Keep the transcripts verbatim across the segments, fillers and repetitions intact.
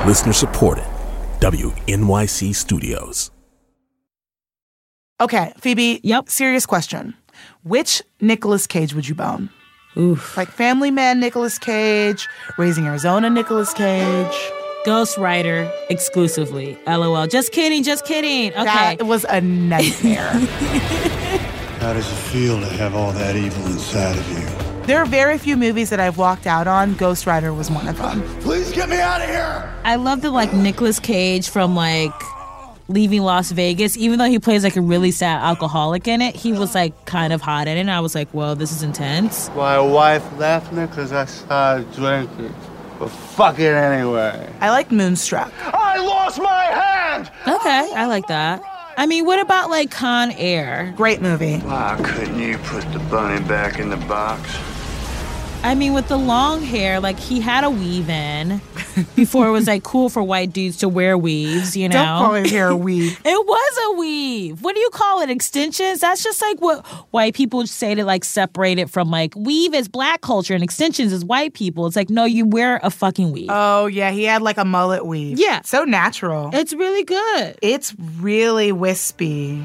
Listener supported. W N Y C Studios. Okay, Phoebe. Yep. Serious question. Which Nicolas Cage would you bone? Oof. Like Family Man Nicolas Cage, Raising Arizona Nicolas Cage. Ghost Rider exclusively. LOL. Just kidding, just kidding. Okay. That was a nightmare. How does it feel to have all that evil inside of you? There are very few movies that I've walked out on. Ghost Rider was one of them. Please get me out of here! I love the, like, Nicolas Cage from, like, Leaving Las Vegas. Even though he plays, like, a really sad alcoholic in it, he was, like, kind of hot in it. And I was like, whoa, this is intense. My wife left me because I started drinking. But fuck it anyway. I like Moonstruck. I lost my hand! Okay, I like that. I mean, what about, like, Con Air? Great movie. Why couldn't you put the bunny back in the box? I mean, with the long hair, like, he had a weave in before it was, like, cool for white dudes to wear weaves, you know? Don't call his hair a weave. It was a weave. What do you call it? Extensions? That's just, like, what white people say to, like, separate it from, like, weave is black culture and extensions is white people. It's like, no, you wear a fucking weave. Oh, yeah, he had, like, a mullet weave. Yeah. So natural. It's really good. It's really wispy.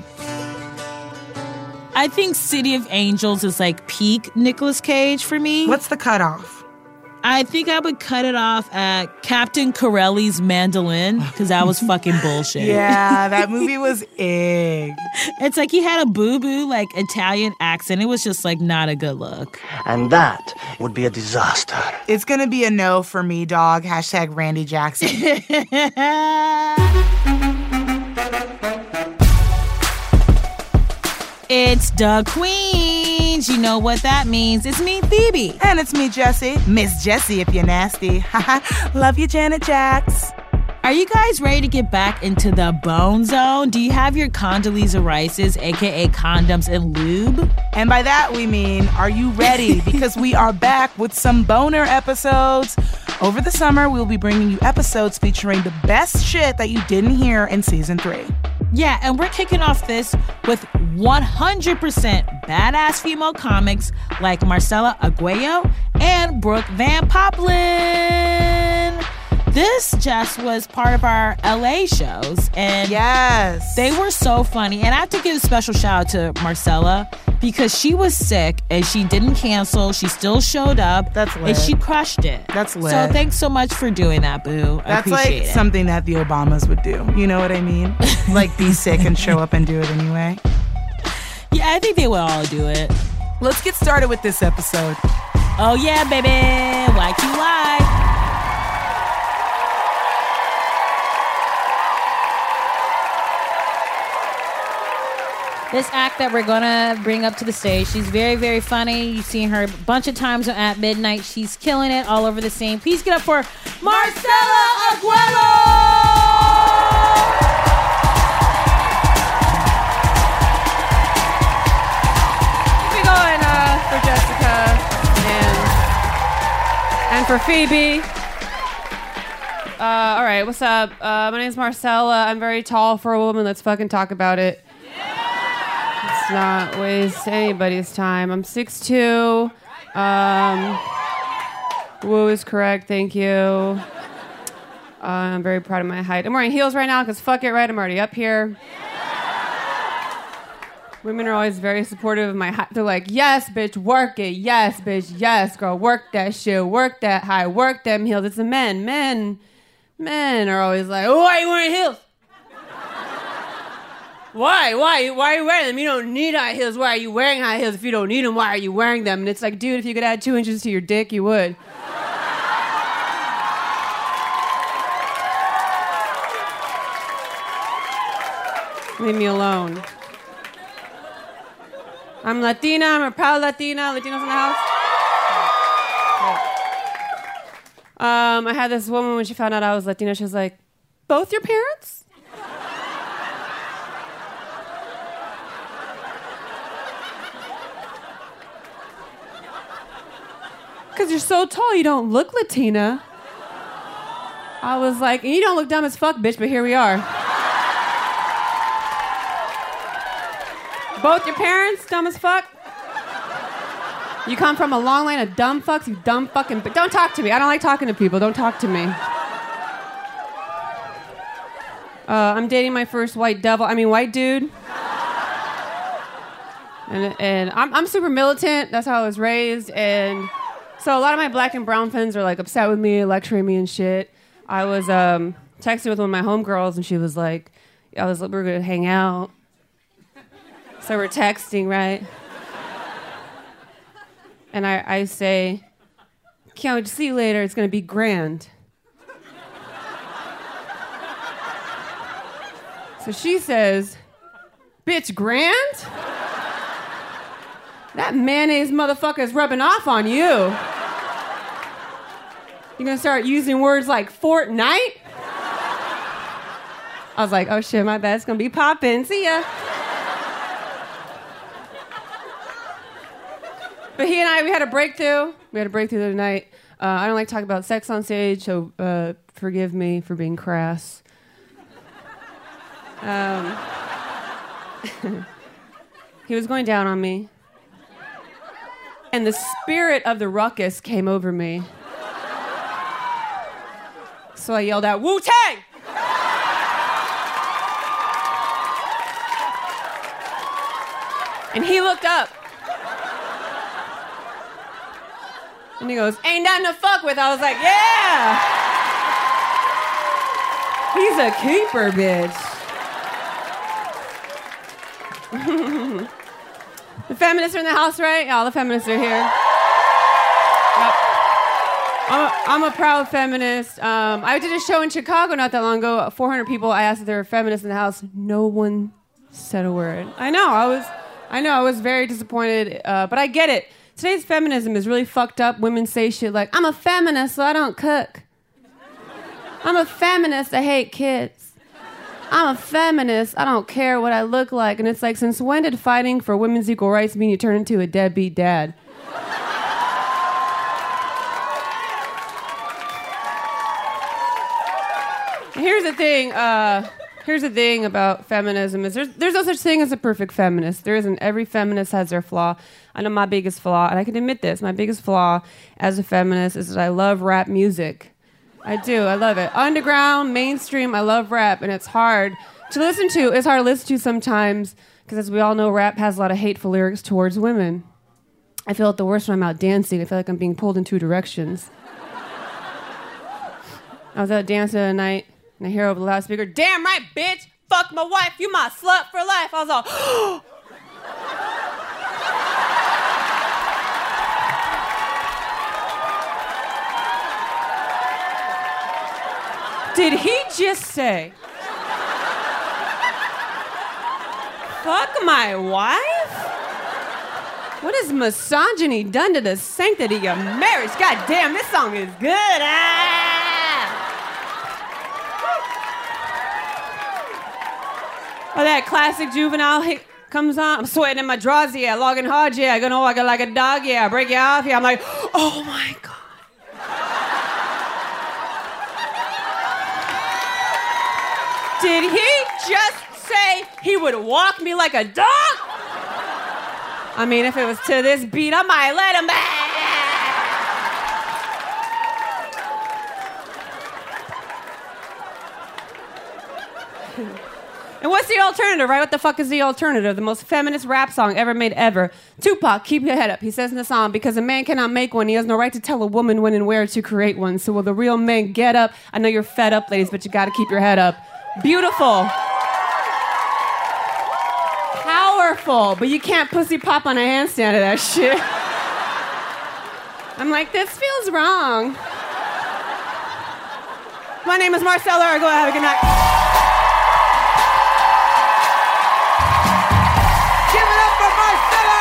I think City of Angels is like peak Nicolas Cage for me. What's the cutoff? I think I would cut it off at Captain Corelli's mandolin because that was fucking bullshit. Yeah, that movie was egg. It's like he had a boo-boo, like, Italian accent. It was just, like, not a good look. And that would be a disaster. It's gonna be a no for me, dog. Hashtag Randy Jackson. It's the Queens. You know what that means. It's me, Phoebe. And it's me, Jessie. Miss Jessie, if you're nasty. Haha. Love you, Janet Jax. Are you guys ready to get back into the bone zone? Do you have your Condoleezza Rices, a k a condoms and lube? And by that, we mean, are you ready? Because we are back with some boner episodes. Over the summer, we'll be bringing you episodes featuring the best shit that you didn't hear in season three. Yeah, and we're kicking off this with one hundred percent badass female comics like Marcella Arguello and Brooke Van Poppelen. This just was part of our L A shows, and yes, they were so funny. And I have to give a special shout out to Marcella because she was sick and she didn't cancel. She still showed up. That's lit. And she crushed it. That's lit. So thanks so much for doing that, boo. I That's appreciate like it. something that the Obamas would do. You know what I mean? Like be sick and show up and do it anyway. Yeah, I think they would all do it. Let's get started with this episode. Oh yeah, baby. Y Q Y. This act that we're gonna bring up to the stage, she's very, very funny. You've seen her a bunch of times on At Midnight. She's killing it all over the scene. Please get up for Marcella Arguello! Keep it going uh, for Jessica and, and for Phoebe. Uh, all right, what's up? Uh, my name's Marcella. I'm very tall for a woman. Let's fucking talk about it. Let's not waste anybody's time. I'm six foot two. Um, woo is correct. Thank you. Uh, I'm very proud of my height. I'm wearing heels right now because fuck it, right? I'm already up here. Women are always very supportive of my height. They're like, yes, bitch, work it. Yes, bitch, yes, girl, work that shit. Work that high. Work them heels. It's the men. Men. Men are always like, oh, why are you wearing heels? Why? Why? Why are you wearing them? You don't need high heels. Why are you wearing high heels if you don't need them? Why are you wearing them? And it's like, dude, if you could add two inches to your dick, you would. Leave me alone. I'm Latina. I'm a proud Latina. Latinos in the house. Um, I had this woman when she found out I was Latina. She was like, both your parents? Because you're so tall, you don't look Latina. I was like, and you don't look dumb as fuck, bitch, but here we are. Both your parents, dumb as fuck? You come from a long line of dumb fucks, you dumb fucking... But don't talk to me. I don't like talking to people. Don't talk to me. Uh, I'm dating my first white devil. I mean, white dude. And, and I'm, I'm super militant. That's how I was raised. And so a lot of my black and brown friends are like upset with me, lecturing me and shit. I was um, texting with one of my homegirls, and she was like, I was like, we're going to hang out. So we're texting, right? And I, I say, can't wait to see you later. It's going to be grand. So she says, bitch, grand? That mayonnaise motherfucker is rubbing off on you. You gonna start using words like Fortnite? I was like, oh shit, my bad. It's gonna be poppin'. See ya. But he and I, we had a breakthrough. We had a breakthrough the other night. Uh, I don't like talking about sex on stage, so uh, forgive me for being crass. Um, he was going down on me. And the spirit of the ruckus came over me. So I yelled out, Wu-Tang! And he looked up. And he goes, ain't nothing to fuck with. I was like, yeah! He's a keeper, bitch. The feminists are in the house, right? All the feminists are here. Yep. I'm, a, I'm a proud feminist. Um, I did a show in Chicago not that long ago. four hundred people. I asked if there were feminists in the house. No one said a word. I know. I was. I know. I was very disappointed. Uh, but I get it. Today's feminism is really fucked up. Women say shit like, "I'm a feminist, so I don't cook." "I'm a feminist. I hate kids." "I'm a feminist. I don't care what I look like." And it's like, since when did fighting for women's equal rights mean you turn into a deadbeat dad? Here's the thing. Uh, here's the thing about feminism is there's there's no such thing as a perfect feminist. There isn't. Every feminist has their flaw. I know my biggest flaw, and I can admit this. My biggest flaw as a feminist is that I love rap music. I do. I love it. Underground, mainstream, I love rap, and it's hard to listen to. It's hard to listen to sometimes because, as we all know, rap has a lot of hateful lyrics towards women. I feel it the worst when I'm out dancing. I feel like I'm being pulled in two directions. I was out dancing the other night, and I hear over the loudspeaker, "Damn right, bitch! Fuck my wife! You my slut for life!" I was all, oh. Did he just say, fuck my wife? What has misogyny done to the sanctity of marriage? God damn, this song is good. Ah! Oh, that classic Juvenile hit comes on. I'm sweating in my drawers, yeah. Logging hard, yeah. I go, no, I go like a dog, yeah. I break you off, yeah. I'm like, oh my God. Did he just say he would walk me like a dog? I mean, if it was to this beat, I might let him back. And what's the alternative, right? What the fuck is the alternative? The most feminist rap song ever made ever. Tupac, keep your head up. He says in the song, because a man cannot make one, he has no right to tell a woman when and where to create one. So will the real man get up? I know you're fed up, ladies, but you gotta keep your head up. Beautiful. Powerful. But you can't pussy pop on a handstand of that shit. I'm like, this feels wrong. My name is Marcella. Go ahead, have a good night. Give it up for Marcella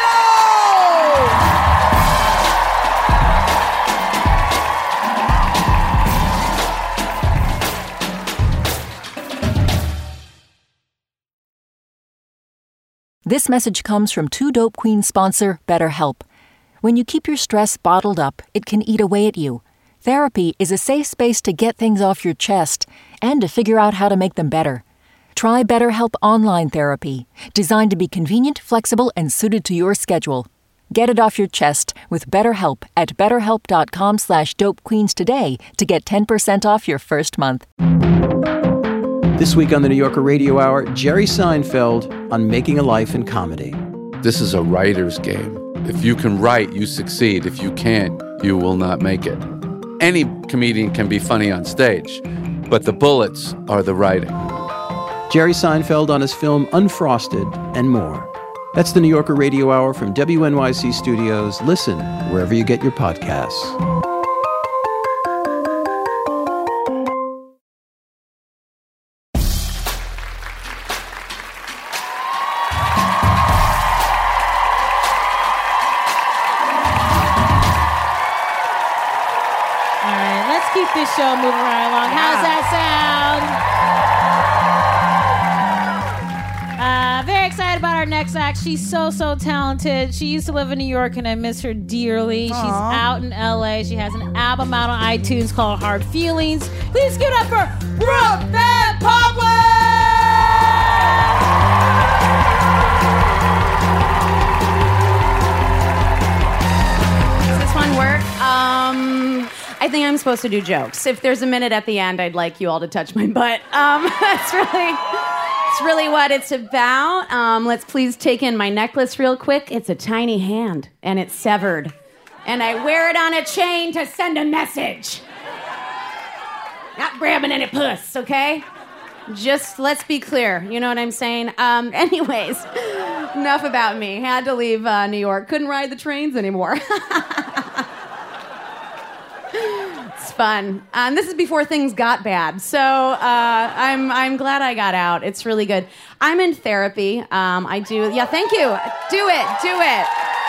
This message comes from Two Dope Queens sponsor, BetterHelp. When you keep your stress bottled up, it can eat away at you. Therapy is a safe space to get things off your chest and to figure out how to make them better. Try BetterHelp Online Therapy, designed to be convenient, flexible, and suited to your schedule. Get it off your chest with BetterHelp at betterhelp.com slash dopequeens today to get ten percent off your first month. This week on the New Yorker Radio Hour, Jerry Seinfeld on making a life in comedy. This is a writer's game. If you can write, you succeed. If you can't, you will not make it. Any comedian can be funny on stage, but the bullets are the writing. Jerry Seinfeld on his film Unfrosted and more. That's the New Yorker Radio Hour from W N Y C Studios. Listen wherever you get your podcasts. This show moving right along. How's that sound? Uh, very excited about our next act. She's so, so talented. She used to live in New York, and I miss her dearly. Aww. She's out in L A. She has an album out on iTunes called Hard Feelings. Please give it up for Brooke Van Poppelen! Does this one work? Um... I think I'm supposed to do jokes. If there's a minute at the end, I'd like you all to touch my butt. Um, that's really, that's really what it's about. Um, let's please take in my necklace real quick. It's a tiny hand, and it's severed. And I wear it on a chain to send a message. Not grabbing any puss, okay? Just let's be clear. You know what I'm saying? Um, anyways, enough about me. Had to leave uh, New York. Couldn't ride the trains anymore. It's fun. Um, this is before things got bad, so uh, I'm I'm glad I got out. It's really good. I'm in therapy. Um, I do. Yeah, thank you. Do it. Do it.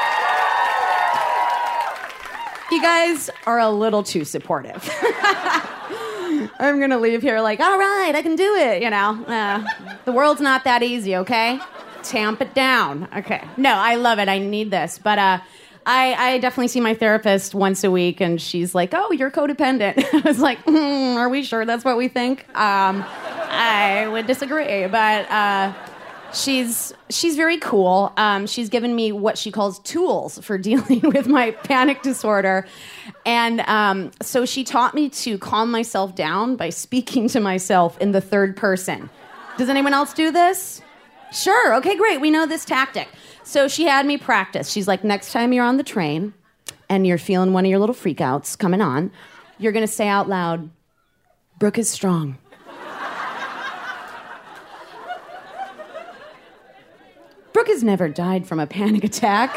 You guys are a little too supportive. I'm gonna leave here like, all right, I can do it. You know, uh, the world's not that easy. Okay, tamp it down. Okay. No, I love it. I need this, but. Uh, I, I definitely see my therapist once a week, and she's like, oh, you're codependent. I was like, mm, are we sure that's what we think? Um, I would disagree, but uh, she's she's very cool. Um, she's given me what she calls tools for dealing with my panic disorder. And um, so she taught me to calm myself down by speaking to myself in the third person. Does anyone else do this? Sure. Okay, great. We know this tactic. So she had me practice. She's like, next time you're on the train and you're feeling one of your little freakouts coming on, you're going to say out loud, Brooke is strong. Brooke has never died from a panic attack.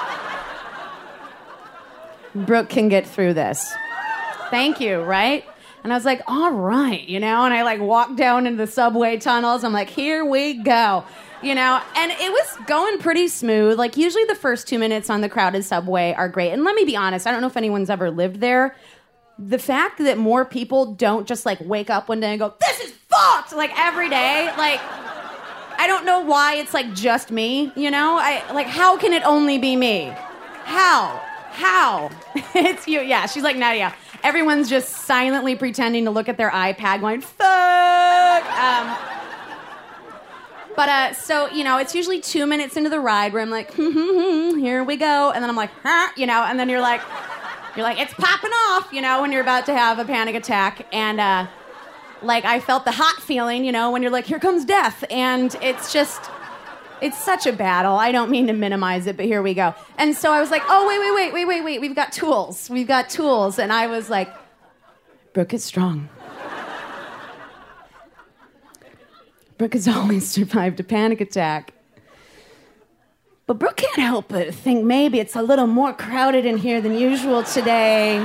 Brooke can get through this. Thank you, right? And I was like, all right, you know, and I like walked down into the subway tunnels. I'm like, here we go. You know, and it was going pretty smooth. Like, usually the first two minutes on the crowded subway are great. And let me be honest, I don't know if anyone's ever lived there. The fact that more people don't just, like, wake up one day and go, this is fucked, like, every day. Like, I don't know why it's, like, just me, you know? I like, how can it only be me? How? How? It's you. Yeah, she's like, Nadia. Everyone's just silently pretending to look at their iPad going, fuck. Um... But, uh, so, you know, it's usually two minutes into the ride where I'm like, hmm, hmm, hmm, here we go. And then I'm like, huh, you know, and then you're like, you're like, it's popping off, you know, when you're about to have a panic attack. And, uh, like, I felt the hot feeling, you know, when you're like, here comes death. And it's just, it's such a battle. I don't mean to minimize it, but here we go. And so I was like, oh, wait, wait, wait, wait, wait, wait. We've got tools. We've got tools. And I was like, Brooke is strong. Brooke has always survived a panic attack. But Brooke can't help but think maybe it's a little more crowded in here than usual today.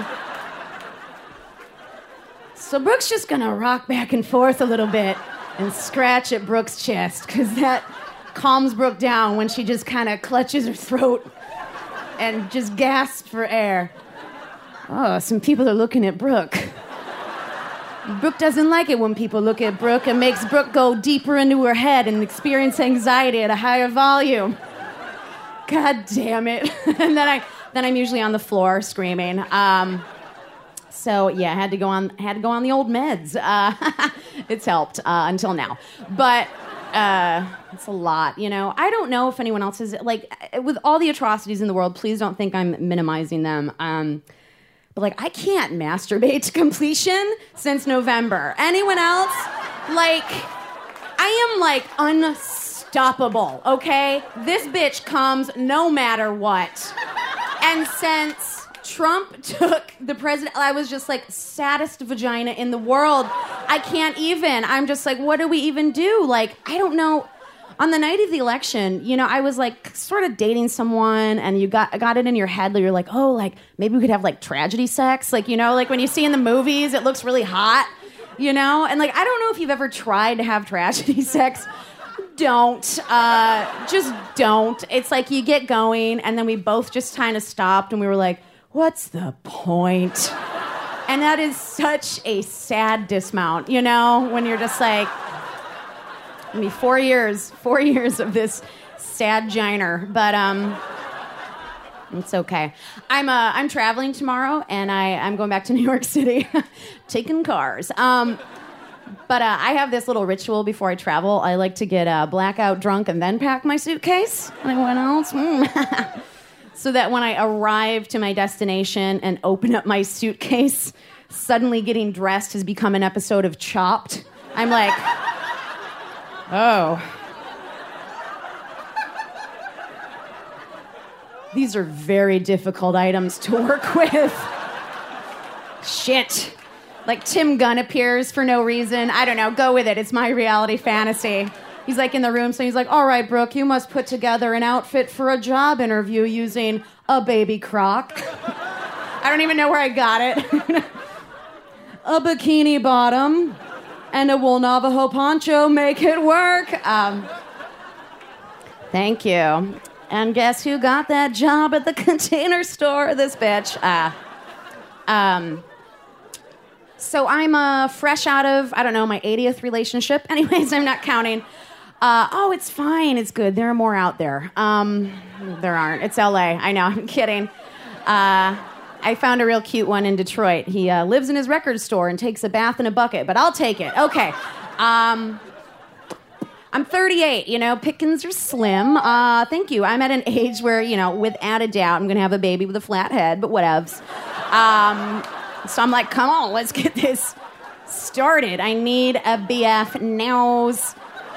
So Brooke's just gonna rock back and forth a little bit and scratch at Brooke's chest, because that calms Brooke down when she just kind of clutches her throat and just gasps for air. Oh, some people are looking at Brooke. Brooke doesn't like it when people look at Brooke. It makes Brooke go deeper into her head and experience anxiety at a higher volume. God damn it. And then I then I'm usually on the floor screaming. Um, so yeah, I had to go on had to go on the old meds. Uh, it's helped uh, until now. But uh, it's a lot, you know. I don't know if anyone else is like, with all the atrocities in the world, please don't think I'm minimizing them. Um, But, like, I can't masturbate to completion since November. Anyone else? Like, I am like unstoppable, okay? This bitch comes no matter what. And since Trump took the president, I was just like, saddest vagina in the world. I can't even. I'm just like, what do we even do? Like, I don't know. On the night of the election, you know, I was like sort of dating someone, and you got got it in your head that you're like, oh, like maybe we could have like tragedy sex, like, you know, like when you see in the movies, it looks really hot, you know, and like I don't know if you've ever tried to have tragedy sex. Don't, uh, just don't. It's like you get going, and then we both just kind of stopped, and we were like, what's the point? And that is such a sad dismount, you know, when you're just like. I mean, four years, four years of this sad giner, but um, it's okay. I'm uh, I'm traveling tomorrow, and I I'm going back to New York City, taking cars. Um, but uh, I have this little ritual before I travel. I like to get uh, blackout drunk and then pack my suitcase. Like what else? Mm. So that when I arrive to my destination and open up my suitcase, suddenly getting dressed has become an episode of Chopped. I'm like. Oh. These are very difficult items to work with. Shit. Like Tim Gunn appears for no reason. I don't know. Go with it. It's my reality fantasy. He's like in the room, so he's like, all right, Brooke, you must put together an outfit for a job interview using a baby crock. I don't even know where I got it. A bikini bottom. And a wool Navajo poncho, make it work. Um, thank you. And guess who got that job at the Container Store? This bitch. Uh, um, so I'm uh, fresh out of, I don't know, my eightieth relationship. Anyways, I'm not counting. Uh, oh, it's fine. It's good. There are more out there. Um, there aren't. It's L A. I know. I'm kidding. Uh... I found a real cute one in Detroit. He uh, lives in his record store and takes a bath in a bucket, but I'll take it. Okay. Um, I'm thirty-eight, you know, pickings are slim. Uh, thank you. I'm at an age where, you know, without a doubt, I'm going to have a baby with a flat head, but whatevs. Um, so I'm like, come on, let's get this started. I need a B F nows.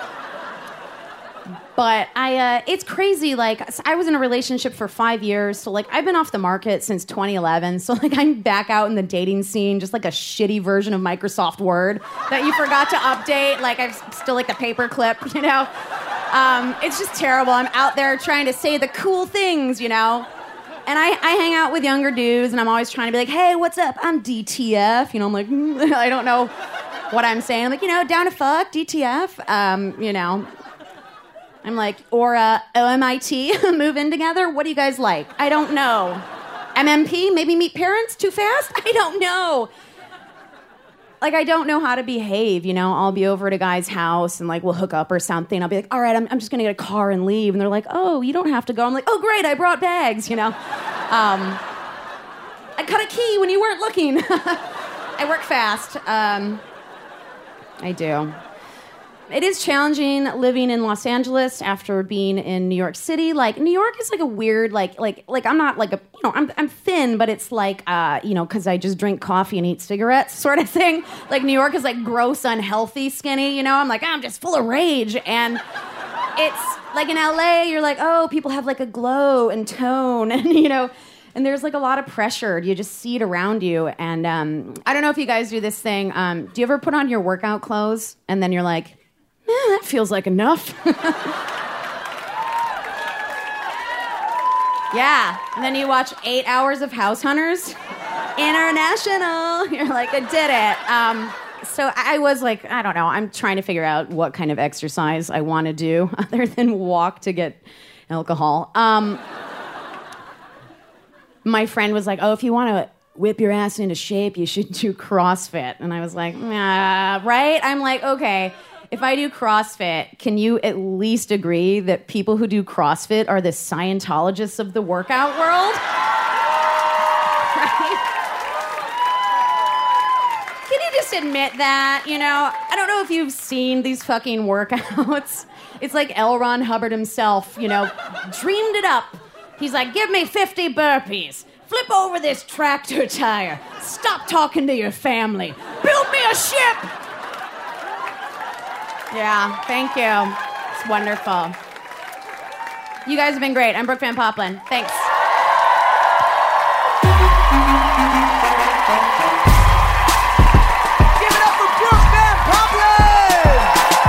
But I, uh, it's crazy, like, I was in a relationship for five years, so, like, I've been off the market since twenty eleven, so, like, I'm back out in the dating scene, just like a shitty version of Microsoft Word that you forgot to update, like, I've still, like, the paperclip, you know? Um, it's just terrible. I'm out there trying to say the cool things, you know? And I, I hang out with younger dudes, and I'm always trying to be like, hey, what's up? I'm D T F, you know, I'm like, mm, I don't know what I'm saying. I'm like, you know, down to fuck, D T F, um, you know... I'm like, or uh, O M I T, move in together? What do you guys like? I don't know. M M P, maybe meet parents too fast? I don't know. Like, I don't know how to behave, you know? I'll be over at a guy's house and, like, we'll hook up or something. I'll be like, all right, I'm, I'm just going to get a car and leave. And they're like, oh, you don't have to go. I'm like, oh, great, I brought bags, you know? Um, I cut a key when you weren't looking. I work fast. Um, I do. It is challenging living in Los Angeles after being in New York City. Like, New York is like a weird, like, like, like I'm not like a, you know, I'm, I'm thin, but it's like, uh, you know, because I just drink coffee and eat cigarettes sort of thing. Like, New York is like gross, unhealthy, skinny, you know? I'm like, I'm just full of rage. And it's like in L A, you're like, oh, people have like a glow and tone and, you know, and there's like a lot of pressure. You just see it around you. And um, I don't know if you guys do this thing. Um, do you ever put on your workout clothes and then you're like, eh, that feels like enough. Yeah. And then you watch eight hours of House Hunters International. You're like, I did it. Um, so I was like, I don't know. I'm trying to figure out what kind of exercise I want to do other than walk to get alcohol. Um, my friend was like, oh, if you want to whip your ass into shape, you should do CrossFit. And I was like, nah, right? I'm like, okay. If I do CrossFit, can you at least agree that people who do CrossFit are the Scientologists of the workout world? Right? Can you just admit that, you know? I don't know if you've seen these fucking workouts. It's like L. Ron Hubbard himself, you know, dreamed it up. He's like, give me fifty burpees. Flip over this tractor tire. Stop talking to your family. Build me a ship. Yeah, thank you. It's wonderful. You guys have been great. I'm Brooke Van Poppelen. Thanks. Give it up for Brooke Van Poppelen!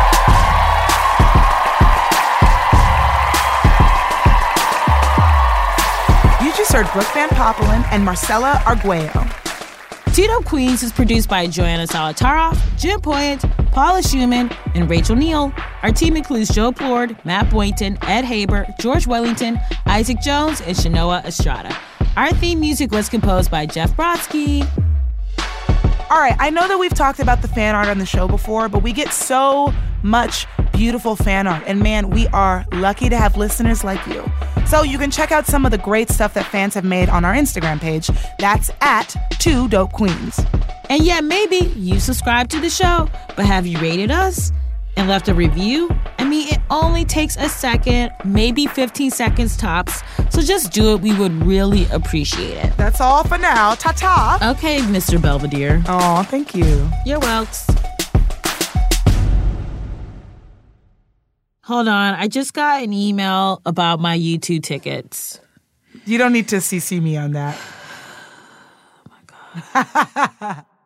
You just heard Brooke Van Poppelen and Marcella Arguello. Two Dope Queens is produced by Joanna Solitaroff, Jim Poyant, Paula Schumann, and Rachel Neal. Our team includes Joe Plord, Matt Boynton, Ed Haber, George Wellington, Isaac Jones, and Shanoa Estrada. Our theme music was composed by Jeff Brodsky. All right, I know that we've talked about the fan art on the show before, but we get so much beautiful fan art. And man, we are lucky to have listeners like you. So you can check out some of the great stuff that fans have made on our Instagram page. That's at Two Dope Queens. And yeah, maybe you subscribe to the show, but have you rated us and left a review? I mean, it only takes a second, maybe fifteen seconds tops. So just do it. We would really appreciate it. That's all for now. Ta-ta. Okay, Mister Belvedere. Oh, thank you. You're welcome. Hold on. I just got an email about my U two tickets. You don't need to C C me on that. Oh, my God.